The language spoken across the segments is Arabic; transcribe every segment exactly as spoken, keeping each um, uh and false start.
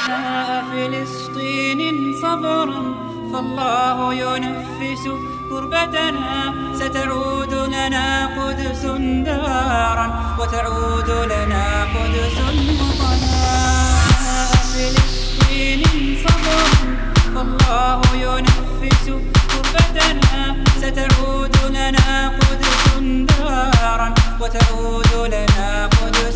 أبناء فلسطين صبرا فالله ينفس كربتنا، ستعود لنا قدس دارا وتعود لنا قدس وطنا. فلسطين صبرا فالله ينفس كربتنا، ستعود لنا قدس دارا وتعود لنا قدس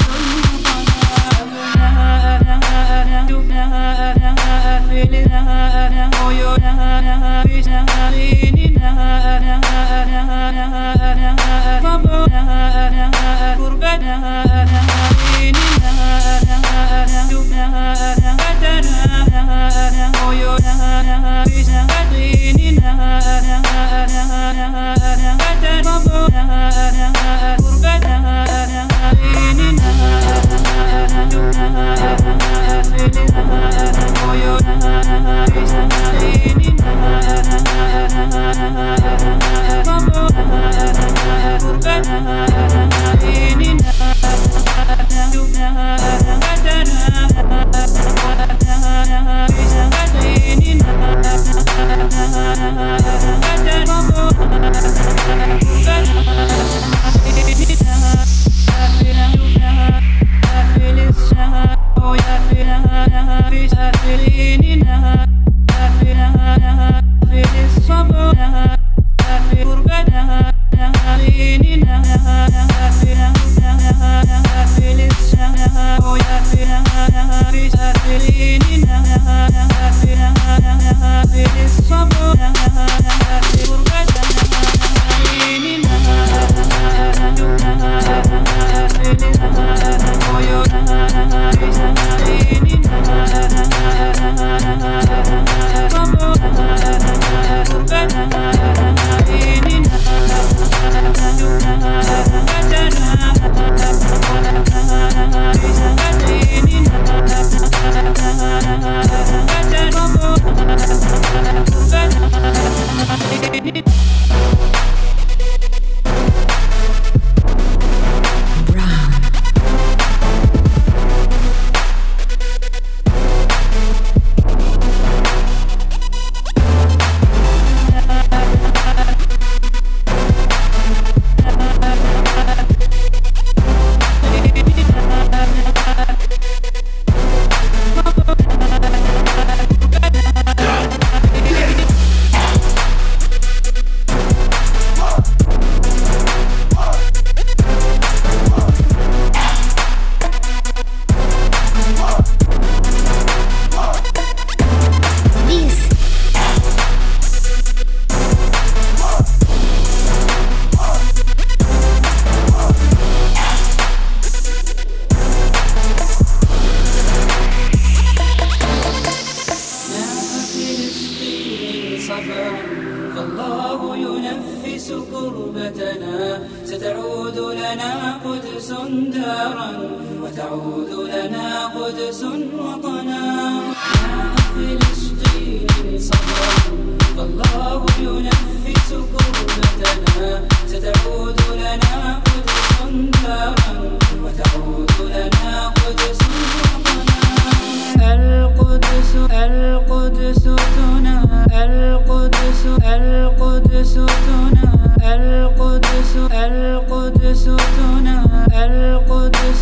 فالله ينفس كربتنا، ستعود لنا قدس دارا وتعود لنا قدس وطنا. يا فلسطين صبرا فالله ينفس كربتنا، ستعود لنا قدس دارا وتعود لنا قدس وطنا. القدس القدس تنا القدس القدس تنا القدس القدس تنا القدس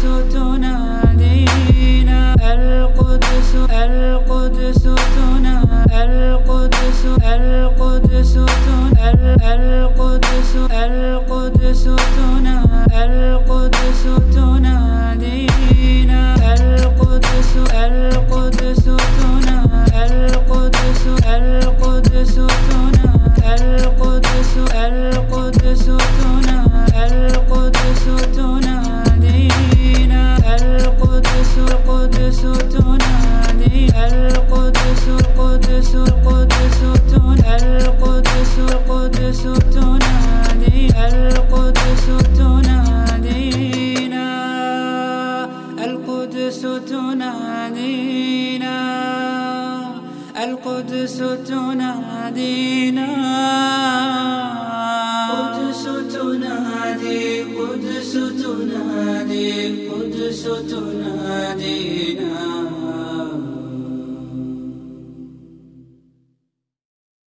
تنادينا. القدس القدس تنا القدس القدس تنا القدس القدس تنا القدس تنادينا. القدس القدس تنا القدس القدس تنا القدس القدس تنا القدس تنادينا. القدس القدس تنادي القدس القدس القدس تنا القدس القدس تنادي القدس تنادينا. القدس تنادينا القدس تنادينا. قدس تنادي قدس تنادي قدس تنادينا.